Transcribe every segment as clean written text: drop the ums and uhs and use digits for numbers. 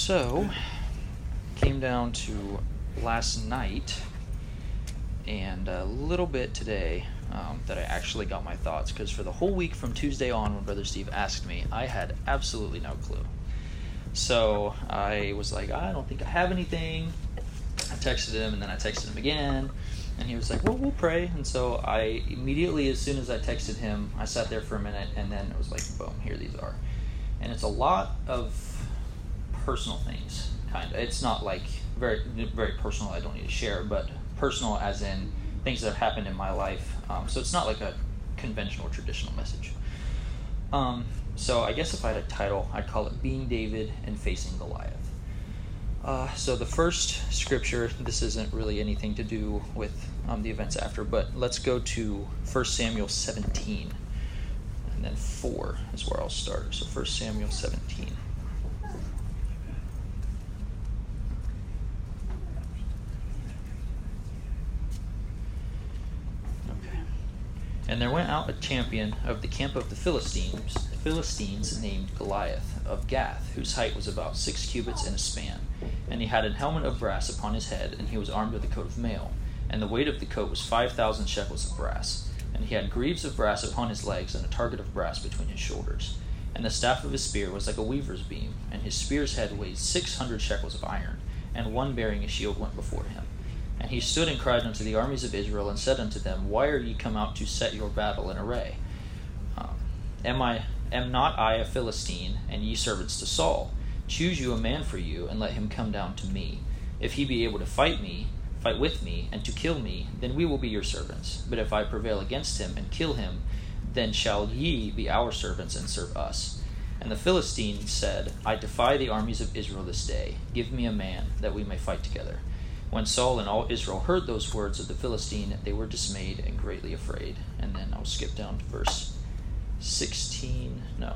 So, came down to last night and a little bit today that I actually got my thoughts, because for the whole week from Tuesday on when Brother Steve asked me, I had absolutely no clue. So I was like, I don't think I have anything. I texted him, and then I texted him again, and he was like, well, we'll pray. And so I immediately, as soon as I texted him, I sat there for a minute, and then it was like, boom, here these are. And it's a lot of personal things, kind of. It's not like very, very personal, I don't need to share, but personal as in things that have happened in my life. So it's not like a conventional, traditional message. So I guess if I had a title, I'd call it Being David and Facing Goliath. So the first scripture, this isn't really anything to do with the events after, but let's go to 1 Samuel 17, and then 4 is where I'll start. So 1 Samuel 17. And there went out a champion of the camp of the Philistines named Goliath of Gath, whose height was about 6 cubits and a span. And he had an helmet of brass upon his head, and he was armed with a coat of mail. And the weight of the coat was 5,000 shekels of brass. And he had greaves of brass upon his legs, and a target of brass between his shoulders. And the staff of his spear was like a weaver's beam, and his spear's head weighed 600 shekels of iron, and one bearing a shield went before him. And he stood and cried unto the armies of Israel, and said unto them, Why are ye come out to set your battle in array? Am not I a Philistine, and ye servants to Saul? Choose you a man for you, and let him come down to me. If he be able to fight with me, and to kill me, then we will be your servants. But if I prevail against him, and kill him, then shall ye be our servants, and serve us. And the Philistine said, I defy the armies of Israel this day. Give me a man, that we may fight together. When Saul and all Israel heard those words of the Philistine, they were dismayed and greatly afraid. And then I'll skip down to verse 16. No.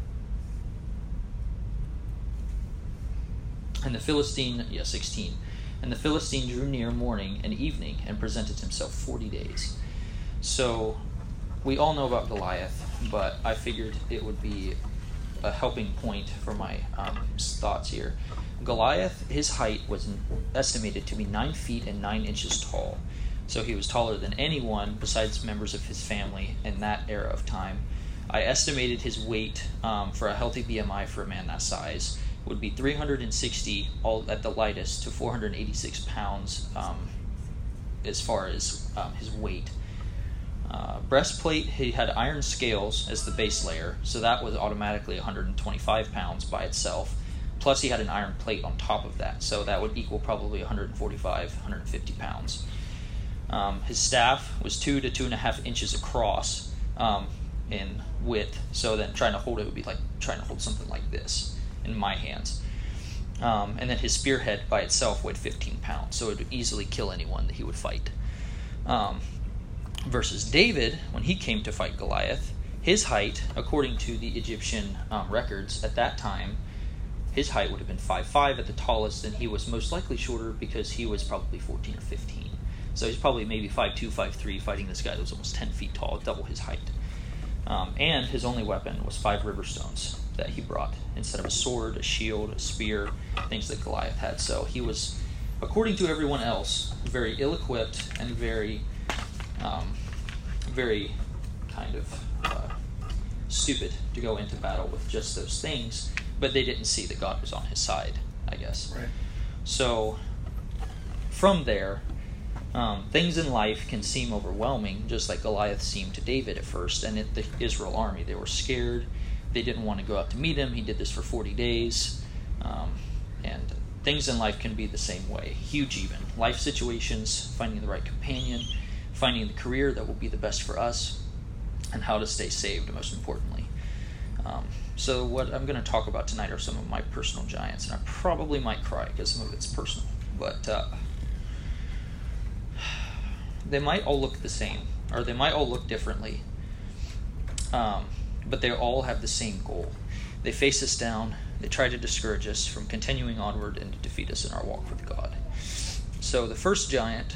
And the Philistine, 16. And the Philistine drew near morning and evening and presented himself 40 days. So we all know about Goliath, but I figured it would be a helping point for my thoughts here. Goliath, his height was estimated to be 9 feet and 9 inches tall. So he was taller than anyone besides members of his family in that era of time. I estimated his weight for a healthy BMI for a man that size would be 360 all at the lightest to 486 pounds as far as his weight. Breastplate, he had iron scales as the base layer, so that was automatically 125 pounds by itself. Plus he had an iron plate on top of that, so that would equal probably 145, 150 pounds. His staff was 2 to 2.5 inches across in width, so then trying to hold it would be like trying to hold something like this in my hands. And then his spearhead by itself weighed 15 pounds, so it would easily kill anyone that he would fight. Versus David, when he came to fight Goliath, his height, according to the Egyptian records at that time, his height would have been 5'5" at the tallest, and he was most likely shorter because he was probably 14 or 15. So he's probably maybe 5'2", 5'3", fighting this guy that was almost 10 feet tall, double his height. And his only weapon was 5 river stones that he brought, instead of a sword, a shield, a spear, things that Goliath had. So he was, according to everyone else, very ill-equipped and very kind of stupid to go into battle with just those things. But they didn't see that God was on his side, I guess. Right. So from there, things in life can seem overwhelming, just like Goliath seemed to David at first, and the Israel army. They were scared. They didn't want to go out to meet him. He did this for 40 days. And things in life can be the same way. Huge even. Life situations, finding the right companion, finding the career that will be the best for us, and how to stay saved, most importantly. So what I'm going to talk about tonight are some of my personal giants, and I probably might cry because some of it's personal, but they might all look the same, or they might all look differently, but they all have the same goal. They face us down, they try to discourage us from continuing onward and to defeat us in our walk with God. So the first giant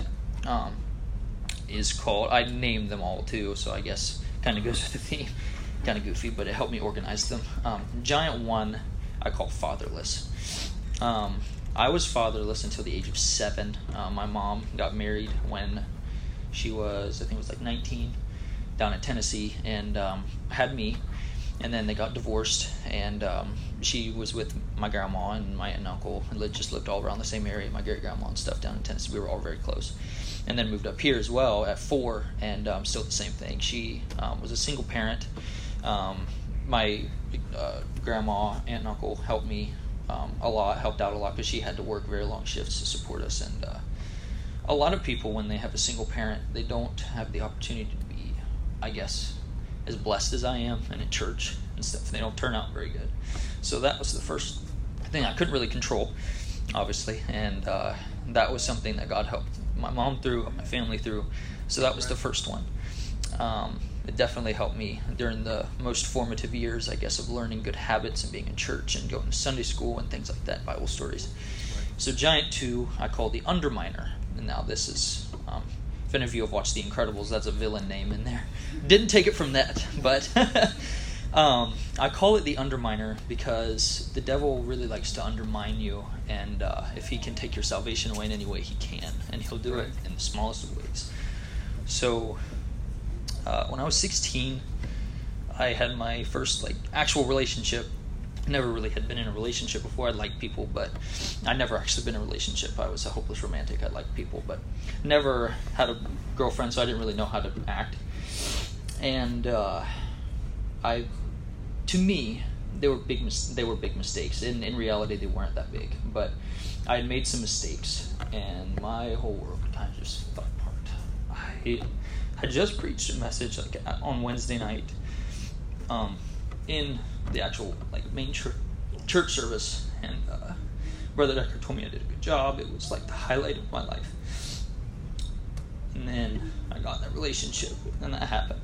is called, I named them all too, so I guess kind of goes with the theme. Kind of goofy, but it helped me organize them. Giant 1 I call fatherless. I was fatherless until the age of 7. My mom got married when she was, I think it was like 19, down in Tennessee, and had me. And then they got divorced, and she was with my grandma and my aunt and uncle, and just lived all around the same area, my great-grandma and stuff down in Tennessee. We were all very close. And then moved up here as well at 4, and still the same thing. She was a single parent. My grandma, aunt and uncle helped me helped out a lot, because she had to work very long shifts to support us. And a lot of people, when they have a single parent, they don't have the opportunity to be, I guess, as blessed as I am and in church and stuff. They don't turn out very good. So that was the first thing I couldn't really control, obviously, and that was something that God helped my mom through, my family through. So that was the first one. It definitely helped me during the most formative years, I guess, of learning good habits and being in church and going to Sunday school and things like that, Bible stories. So Giant 2, I call the Underminer. And now this is, if any of you have watched The Incredibles, that's a villain name in there. Didn't take it from that, but I call it the Underminer because the devil really likes to undermine you, and if he can take your salvation away in any way, he can, and he'll do it in the smallest of ways. So when I was 16, I had my first actual relationship. Never really had been in a relationship before. I liked people, but I'd never actually been in a relationship. I was a hopeless romantic. I liked people, but never had a girlfriend, so I didn't really know how to act. And to me, they were big mistakes. In reality, they weren't that big, but I had made some mistakes, and my whole world kind of just fell apart. I just preached a message on Wednesday night, in the actual main church service, and Brother Decker told me I did a good job. It was the highlight of my life. And then I got in that relationship, and that happened.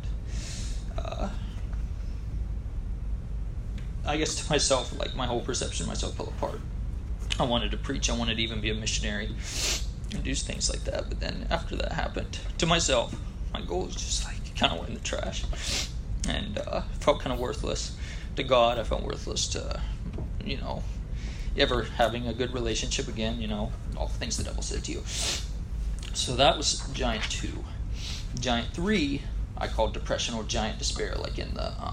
I guess to myself, my whole perception of myself fell apart. I wanted to preach. I wanted to even be a missionary and do things like that. But then after that happened, to myself, my goal was just kind of went in the trash, and felt kind of worthless to God. I felt worthless to, ever having a good relationship again. All the things the devil said to you. So that was Giant 2. Giant 3, I called depression or giant despair, in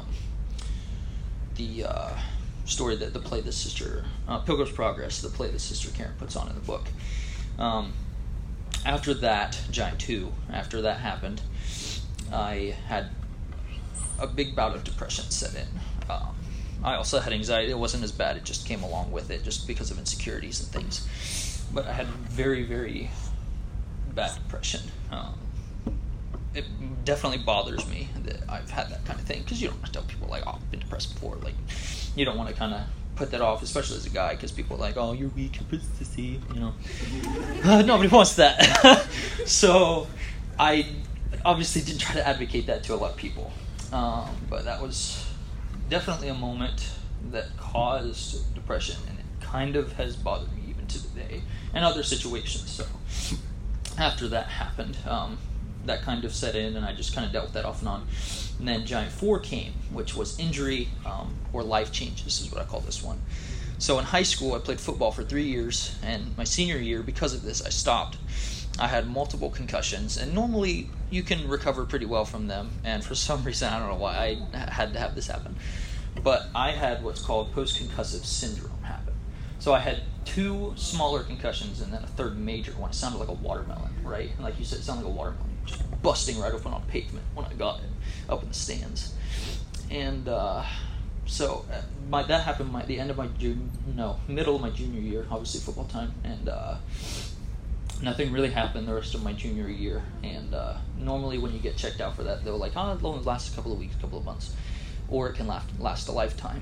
the story that the play that Sister Pilgrim's Progress, the play that Sister Karen puts on in the book. After that, Giant 2, after that happened, I had a big bout of depression set in. I also had anxiety. It wasn't as bad. It just came along with it, just because of insecurities and things. But I had very, very bad depression. It definitely bothers me that I've had that kind of thing, because you don't want to tell people I've been depressed before. You don't want to kind of put that off, especially as a guy, because people are oh, you're weak, you're pussy, nobody wants that. So I obviously didn't try to advocate that to a lot of people, but that was definitely a moment that caused depression, and it kind of has bothered me even to today, and other situations. So after that happened, that kind of set in, and I just kind of dealt with that off and on. And then Giant 4 came, which was injury or life changes, is what I call this one. So in high school, I played football for 3 years, and my senior year, because of this, I stopped. I had multiple concussions, and normally you can recover pretty well from them, and for some reason, I don't know why I had to have this happen, but I had what's called post-concussive syndrome happen. So I had 2 smaller concussions and then a third major one. It sounded like a watermelon, right? And like you said, it sounded like a watermelon just busting right open on pavement when I got it up in the stands. And so that happened the end of my middle of my junior year, obviously football time, and nothing really happened the rest of my junior year. And normally when you get checked out for that, they're it only lasts a couple of weeks, a couple of months, or it can last a lifetime.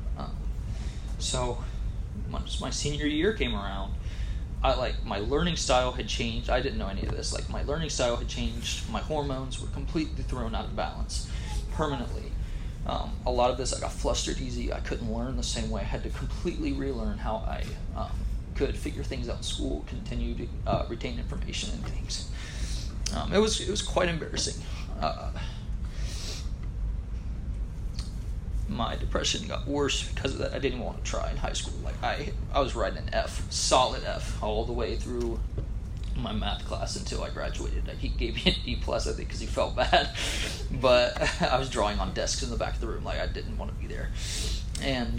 So once my senior year came around, my learning style had changed. I didn't know any of this. My learning style had changed. My hormones were completely thrown out of balance permanently. A lot of this, I got flustered easy. I couldn't learn the same way. I had to completely relearn how I could figure things out in school, continue to retain information and things. It was quite embarrassing. my depression got worse because of that. I didn't even want to try in high school. Like I was writing an F, solid F, all the way through my math class until I graduated. He gave me an E+, I think, because he felt bad. But I was drawing on desks in the back of the room, like I didn't want to be there. And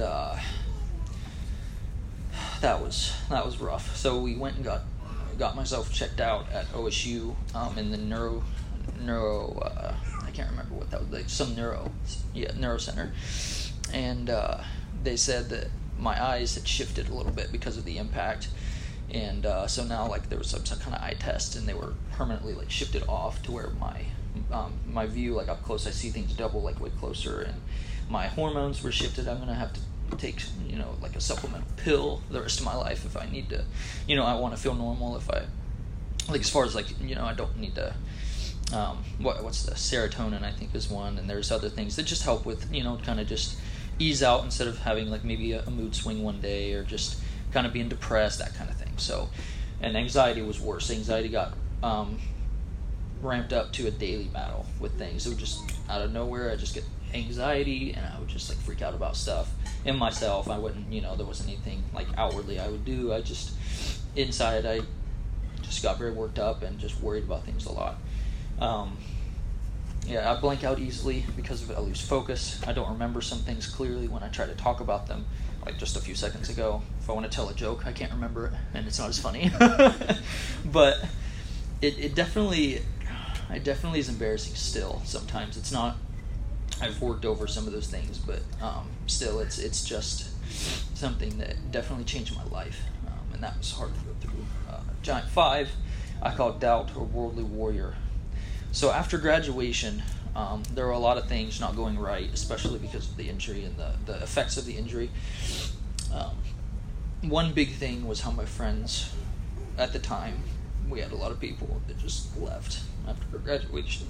that was rough. So we went and got myself checked out at OSU in the neuro I can't remember what that was, like some neuro center. And they said that my eyes had shifted a little bit because of the impact. And so now, like, there was some kind of eye test, and they were permanently, like, shifted off to where my view, like, up close, I see things double, like, way closer, and my hormones were shifted. I'm going to have to take, like, a supplemental pill the rest of my life if I need to, I want to feel normal if I, like, as far as, like, I don't need to, what's the serotonin, I think, is one, and there's other things that just help with, kind of just ease out instead of having, like, maybe a mood swing one day or just kind of being depressed, that kind of thing. So, and anxiety was worse. Anxiety got ramped up to a daily battle with things. It would just, out of nowhere, I'd just get anxiety, and I would just, like, freak out about stuff in myself. I wouldn't, there wasn't anything, like, outwardly I would do. I just, inside, I just got very worked up and just worried about things a lot. I blank out easily because of it. I lose focus. I don't remember some things clearly when I try to talk about them, like just a few seconds ago. If I want to tell a joke, I can't remember it, and it's not as funny. But it definitely is embarrassing still. Sometimes it's not. I've worked over some of those things, but still, it's just something that definitely changed my life, and that was hard to go through. Giant 5, I call doubt or worldly warrior. So after graduation, there were a lot of things not going right, especially because of the injury and the effects of the injury. One big thing was how my friends, at the time, we had a lot of people that just left after graduation.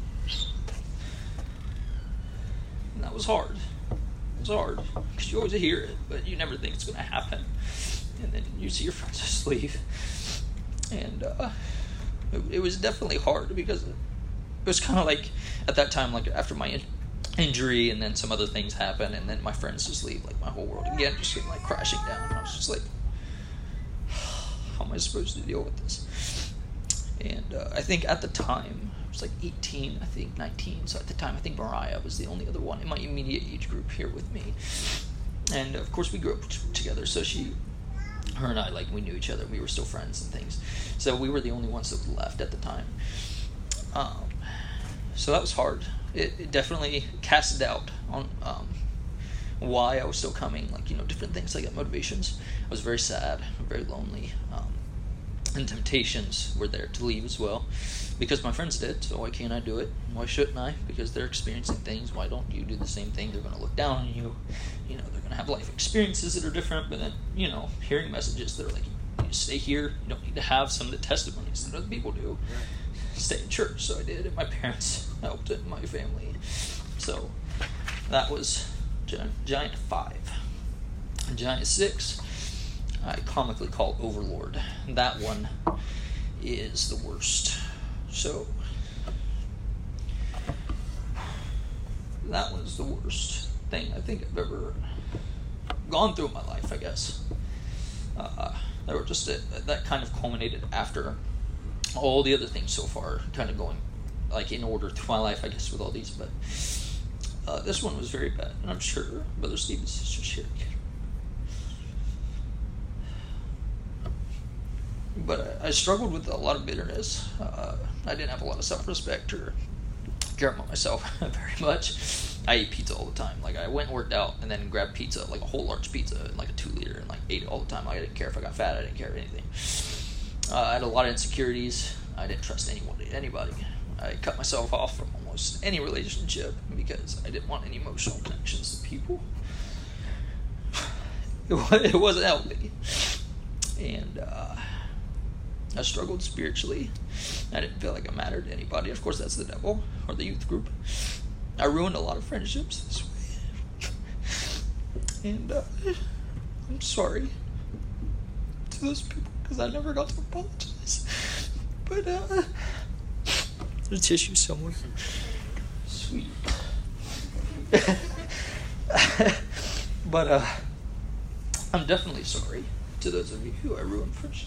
And that was hard. It was hard, because you always hear it, but you never think it's going to happen. And then you see your friends just leave. And it was definitely hard, because it was kind of like, at that time, like, after my injury, and then some other things happen, and then my friends just leave, like, my whole world again just came, like, crashing down. And I was just like, how am I supposed to deal with this? And I think at the time, I was like 18, I think 19, so at the time I think Mariah was the only other one in my immediate age group here with me. And of course we grew up together, so her and I, like, we knew each other, we were still friends and things, so we were the only ones that were left at the time. So that was hard. It definitely cast doubt on why I was still coming, like, different things like that, motivations. I was very sad, very lonely, and temptations were there to leave as well, because my friends did. So why can't I do it? Why shouldn't I? Because they're experiencing things. Why don't you do the same thing? They're going to look down on you. They're going to have life experiences that are different. But then, hearing messages that are like, you stay here. You don't need to have some of the testimonies that other people do. Stay in church. So I did, and my parents helped, and my family. So that was Giant 5. Giant 6, I comically call Overlord. That one is the worst. So that was the worst thing I think I've ever gone through in my life, I guess. There were just that kind of culminated after all the other things so far, kind of going, like, in order through my life, I guess, with all these. But this one was very bad, and I'm sure Brother Stephen's sister's here. But I struggled with a lot of bitterness. I didn't have a lot of self-respect or care about myself very much. I ate pizza all the time. Like, I went and worked out and then grabbed pizza, like a whole large pizza, and like a 2-liter, and like ate it all the time. Like, I didn't care if I got fat. I didn't care of anything. I had a lot of insecurities. I didn't trust anybody. I cut myself off from almost any relationship because I didn't want any emotional connections to people. It wasn't healthy. And I struggled spiritually. I didn't feel like I mattered to anybody. Of course, that's the devil, or the youth group. I ruined a lot of friendships this way. And I'm sorry to those people, because I never got to apologize. But there's tissue somewhere. Sweet. But I'm definitely sorry to those of you who I ruined friendships.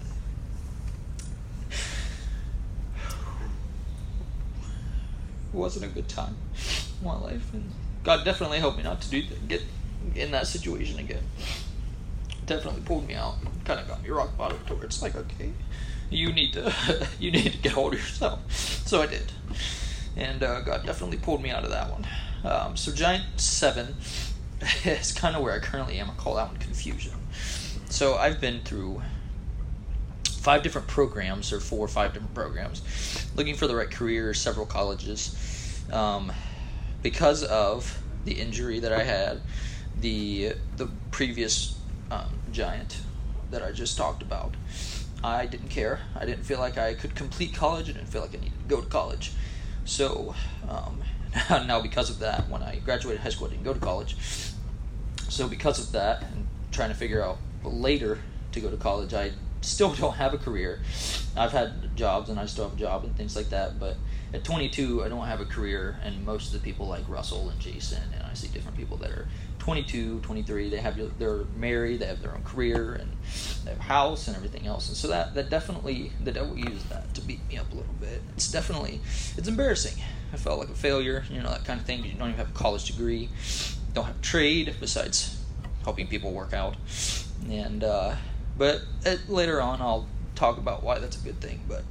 It wasn't a good time in my life, and God definitely helped me not to get in that situation again. Definitely pulled me out, kind of got me rock bottom to where it's like, okay, you need to get hold of yourself. So I did, and God definitely pulled me out of that one. So Giant 7 is kind of where I currently am. I call that one confusion. So I've been through 5 different programs, or 4 or 5 different programs, looking for the right career, several colleges. Because of the injury that I had, the previous Giant that I just talked about, I didn't care. I didn't feel like I could complete college. I didn't feel like I needed to go to college. So now because of that, when I graduated high school, I didn't go to college. So because of that, and trying to figure out later to go to college, I still don't have a career. I've had jobs, and I still have a job and things like that, but at 22, I don't have a career, and most of the people like Russell and Jason, and I see different people that are 22, 23, they're married, they have their own career, and they have a house and everything else, and so that definitely, the devil used that to beat me up a little bit. It's embarrassing. I felt like a failure, that kind of thing. You don't even have a college degree, don't have a trade besides helping people work out, and but later on I'll talk about why that's a good thing. But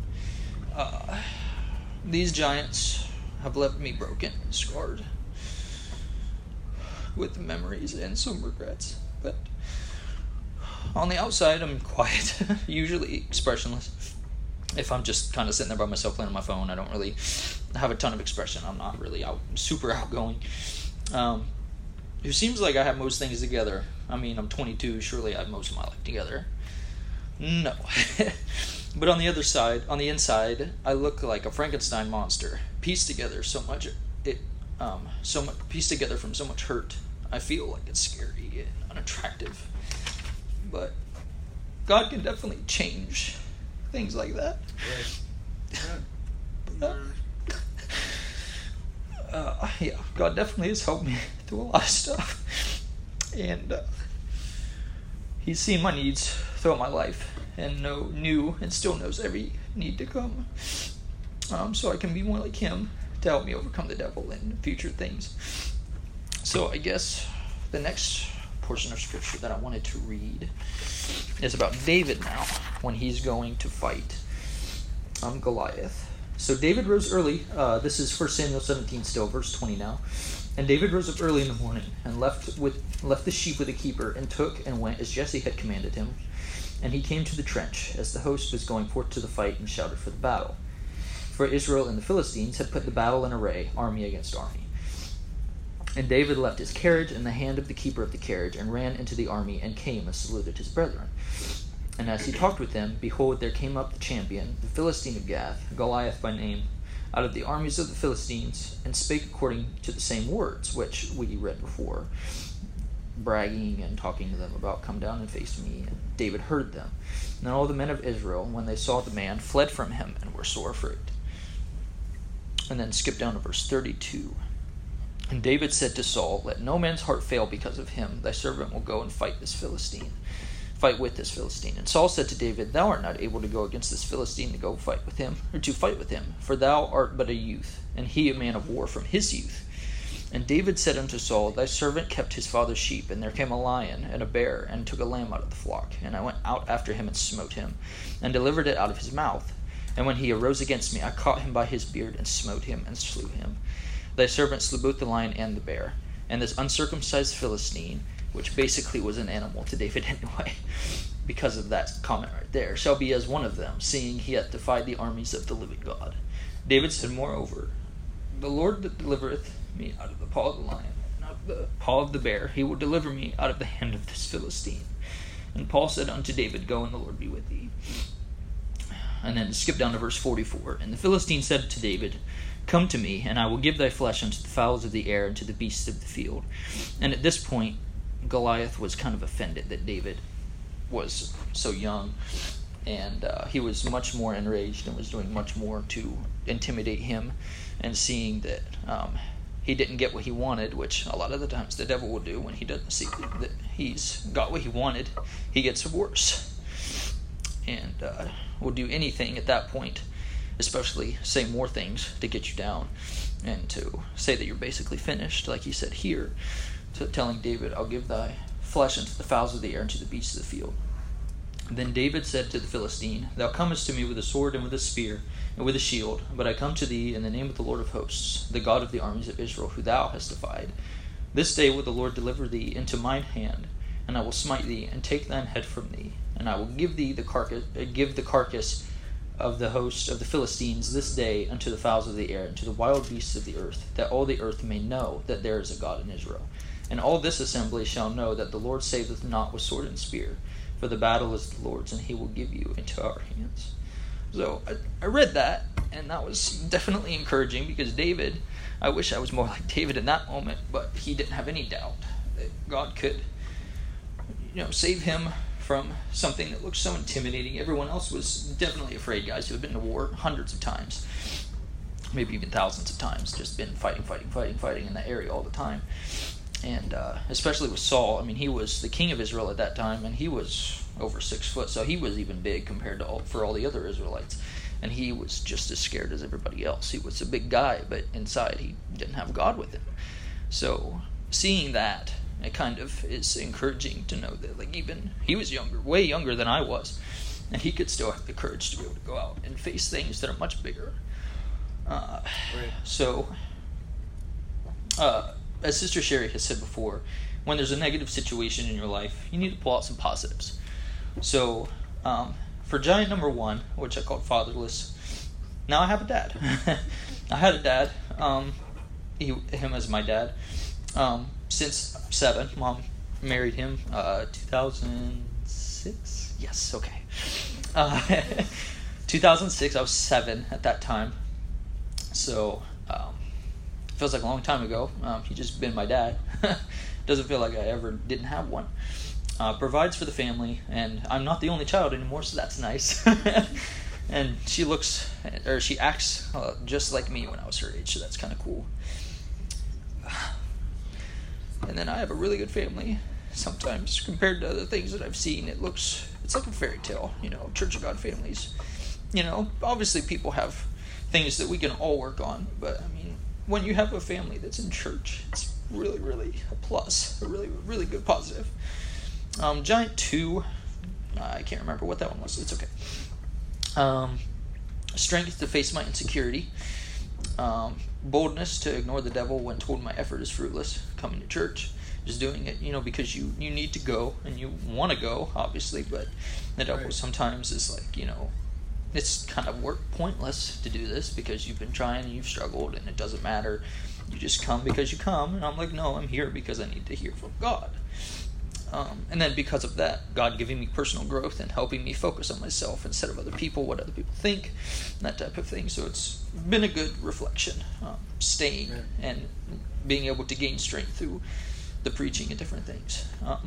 these Giants have left me broken and scarred with memories and some regrets. But on the outside, I'm quiet, usually expressionless. If I'm just kind of sitting there by myself playing on my phone, I don't really have a ton of expression. I'm not really super outgoing. It seems like I have most things together. I mean, I'm 22, surely I have most of my life together. No. But on the other side, on the inside, I look like a Frankenstein monster, pieced together so much pieced together from so much hurt. I feel like it's scary and unattractive. But God can definitely change things like that. Yeah, God definitely has helped me through a lot of stuff, and He's seen my needs throughout my life, and knew and still knows every need to come, so I can be more like Him to help me overcome the devil and future things. So I guess the next portion of scripture that I wanted to read is about David now, when he's going to fight Goliath. So David rose early. This is 1 Samuel 17 still, verse 20 now. And David rose up early in the morning and left the sheep with a keeper, and took and went as Jesse had commanded him. And he came to the trench as the host was going forth to the fight, and shouted for the battle. For Israel and the Philistines had put the battle in array, army against army. And David left his carriage in the hand of the keeper of the carriage, and ran into the army, and came and saluted his brethren. And as he talked with them, behold, there came up the champion, the Philistine of Gath, Goliath by name, out of the armies of the Philistines, and spake according to the same words which we read before, bragging and talking to them about, come down and face me. And David heard them. And all the men of Israel, when they saw the man, fled from him, and were sore afraid. And then skip down to verse 32. And David said to Saul, let no man's heart fail because of him. Thy servant will go and fight with this Philistine. And Saul said to David, thou art not able to go against this Philistine to fight with him, for thou art but a youth, and he a man of war from his youth. And David said unto Saul, thy servant kept his father's sheep, and there came a lion and a bear, and took a lamb out of the flock. And I went out after him, and smote him, and delivered it out of his mouth. And when he arose against me, I caught him by his beard, and smote him, and slew him. Thy servant slew both the lion and the bear. And this uncircumcised Philistine, which basically was an animal to David anyway, because of that comment right there, shall be as one of them, seeing he hath defied the armies of the living God. David said, moreover, the Lord that delivereth me out of the paw of the lion, and out of the paw of the bear, he will deliver me out of the hand of this Philistine. And Paul said unto David, go, and the Lord be with thee. And then skip down to verse 44. And the Philistine said to David, come to me, and I will give thy flesh unto the fowls of the air, and to the beasts of the field. And at this point, Goliath was kind of offended that David was so young, and he was much more enraged and was doing much more to intimidate him, and seeing that he didn't get what he wanted, which a lot of the times the devil will do when he doesn't see that he's got what he wanted, he gets worse. And will do anything at that point, especially say more things to get you down and to say that you're basically finished, like he said here, telling David, I'll give thy flesh unto the fowls of the air and to the beasts of the field. Then David said to the Philistine, Thou comest to me with a sword and with a spear and with a shield, but I come to thee in the name of the Lord of hosts, the God of the armies of Israel, who thou hast defied. This day will the Lord deliver thee into mine hand, and I will smite thee and take thine head from thee, and I will give thee the carcass of the host of the Philistines this day unto the fowls of the air and to the wild beasts of the earth, that all the earth may know that there is a God in Israel. And all this assembly shall know that the Lord saveth not with sword and spear, for the battle is the Lord's, and he will give you into our hands. So I read that, and that was definitely encouraging, because David, I wish I was more like David in that moment, but he didn't have any doubt that God could, save him from something that looked so intimidating. Everyone else was definitely afraid, guys who had been to war hundreds of times, maybe even thousands of times, just been fighting in that area all the time. And especially with Saul, I mean, he was the king of Israel at that time, and he was over 6 foot, so he was even big compared to all the other Israelites. And he was just as scared as everybody else. He was a big guy, but inside he didn't have God with him. So seeing that, it kind of is encouraging to know that, like, even he was younger, way younger than I was, and he could still have the courage to be able to go out and face things that are much bigger. Right. So, as Sister Sherry has said before, when there's a negative situation in your life, you need to pull out some positives. So, for giant number 1, which I called fatherless, now I have a dad. I had a dad, him as my dad, since 7. Mom married him 2006. Yes, okay. 2006. I was 7 at that time. So feels like a long time ago. He just been my dad. Doesn't feel like I ever didn't have one. Provides for the family, and I'm not the only child anymore, so that's nice. And she acts just like me when I was her age, so that's kind of cool. And then I have a really good family. Sometimes, compared to other things that I've seen, it's like a fairy tale, Church of God families. Obviously people have things that we can all work on, but I mean, when you have a family that's in church, it's really, really a plus, a really, really good positive. Giant 2, I can't remember what that one was. It's okay. Strength to face my insecurity. Boldness to ignore the devil when told my effort is fruitless. Coming to church, just doing it, because you need to go and you want to go, obviously, but the devil sometimes is like, it's kind of pointless to do this because you've been trying and you've struggled and it doesn't matter. You just come because you come. And I'm like, no, I'm here because I need to hear from God. And then because of that, God giving me personal growth and helping me focus on myself instead of other people, what other people think, that type of thing. So it's been a good reflection, staying and being able to gain strength through the preaching and different things.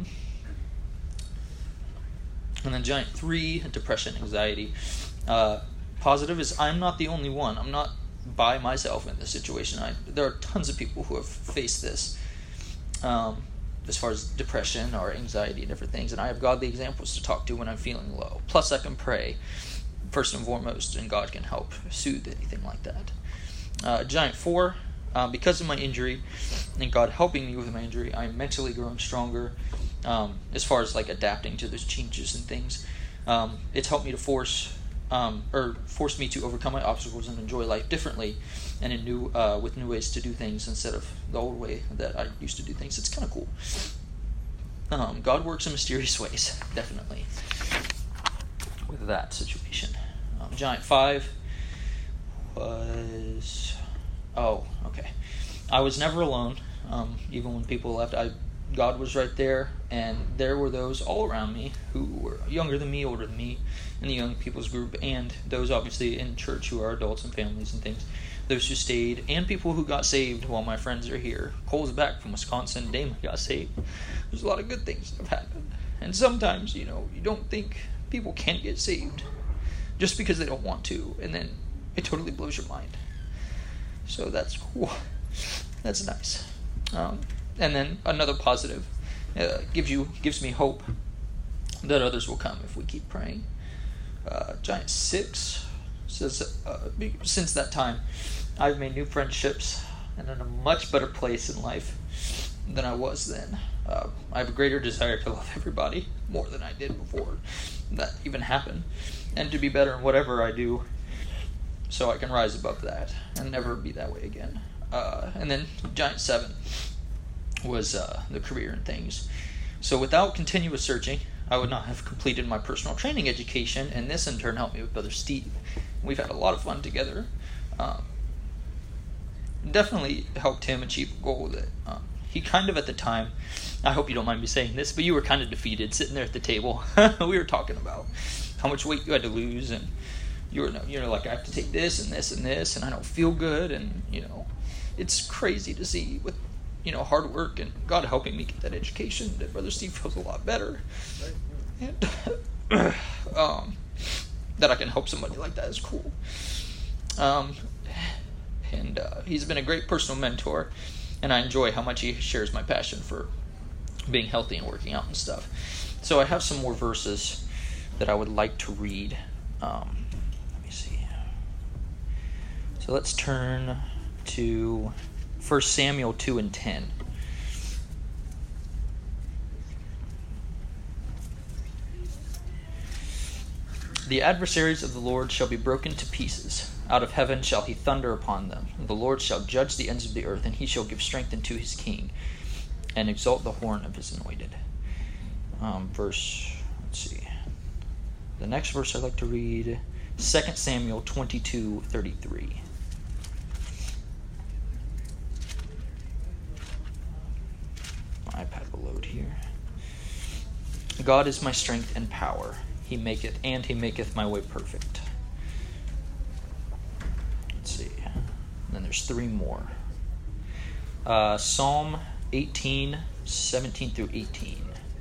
And then giant 3, depression, anxiety. Positive is I'm not the only one. I'm not by myself in this situation. There are tons of people who have faced this. As far as depression or anxiety and different things. And I have godly examples to talk to when I'm feeling low. Plus I can pray, first and foremost, and God can help soothe anything like that. Giant 4, because of my injury, and God helping me with my injury, I'm mentally growing stronger as far as like adapting to those changes and things. It's helped me to force me to overcome my obstacles and enjoy life differently and in with new ways to do things instead of the old way that I used to do things. It's kind of cool. God works in mysterious ways, definitely, with that situation. Giant 5 was... Oh, okay. I was never alone, even when people left. God was right there, and there were those all around me who were younger than me, older than me, in the young people's group, and those obviously in church who are adults and families and things, those who stayed, and people who got saved while my friends are here. Cole's back from Wisconsin. Damon got saved. There's a lot of good things that have happened. And sometimes, you don't think people can get saved just because they don't want to, and then it totally blows your mind. So that's cool. That's nice. And then another positive gives me hope that others will come if we keep praying. Giant 6 says, since that time, I've made new friendships and in a much better place in life than I was then. I have a greater desire to love everybody more than I did before that even happened, and to be better in whatever I do so I can rise above that and never be that way again. And then Giant 7 was the career and things. So without continuous searching, I would not have completed my personal training education, and this in turn helped me with Brother Steve. We've had a lot of fun together. Definitely helped him achieve a goal that he kind of at the time, I hope you don't mind me saying this, but you were kind of defeated sitting there at the table. We were talking about how much weight you had to lose, and you're like, I have to take this and this and this, and I don't feel good, and it's crazy to see with hard work and God helping me get that education that Brother Steve feels a lot better, and that I can help somebody like that is cool. And he's been a great personal mentor, and I enjoy how much he shares my passion for being healthy and working out and stuff. So I have some more verses that I would like to read. Let me see. So let's turn to 1 Samuel 2 and 10. The adversaries of the Lord shall be broken to pieces. Out of heaven shall he thunder upon them. The Lord shall judge the ends of the earth, and he shall give strength unto his king, and exalt the horn of his anointed. Let's see. The next verse I'd like to read, 2 Samuel 22:33. My iPad will load here. God is my strength and power. He maketh my way perfect. Let's see. And then there's 3 more. Psalm 18:17 through 18.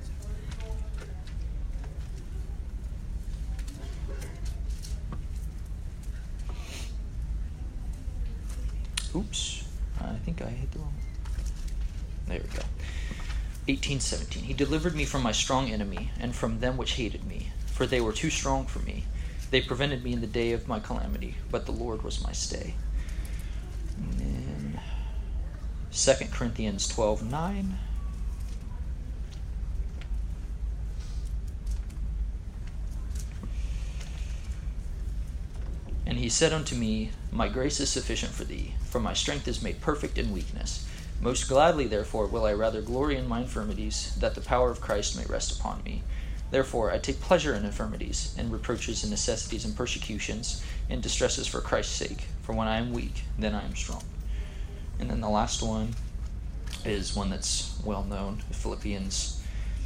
Oops. I think I hit the wrong. There we go. 18:17. He delivered me from my strong enemy, and from them which hated me, for they were too strong for me. They prevented me in the day of my calamity, but the Lord was my stay. And then 2 Corinthians 12:9. And he said unto me, My grace is sufficient for thee, for my strength is made perfect in weakness. Most gladly, therefore, will I rather glory in my infirmities, that the power of Christ may rest upon me. Therefore, I take pleasure in infirmities, in reproaches, and necessities, and persecutions, and distresses for Christ's sake. For when I am weak, then I am strong. And then the last one is one that's well known, Philippians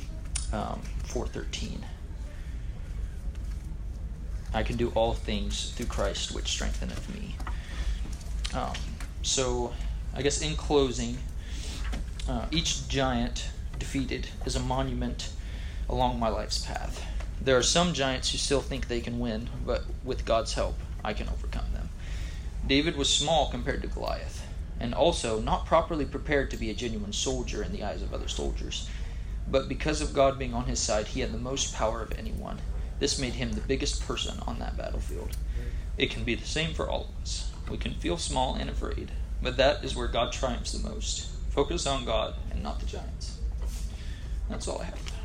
4:13. I can do all things through Christ, which strengtheneth me. So, I guess in closing, each giant defeated is a monument along my life's path. There are some giants who still think they can win, but with God's help, I can overcome them. David was small compared to Goliath, and also not properly prepared to be a genuine soldier in the eyes of other soldiers. But because of God being on his side, he had the most power of anyone. This made him the biggest person on that battlefield. It can be the same for all of us. We can feel small and afraid, but that is where God triumphs the most. Focus on God and not the giants. That's all I have.